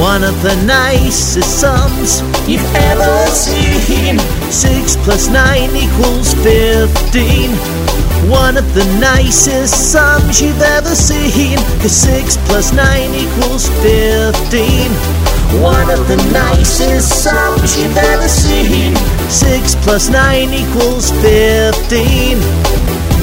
One of the nicest sums you've ever seen. 6 plus 9 equals 15. One of the nicest sums you've ever seen, 'cause 6 plus 9 equals 15. One of the nicest sums you've ever seen. 6 plus 9 equals 15.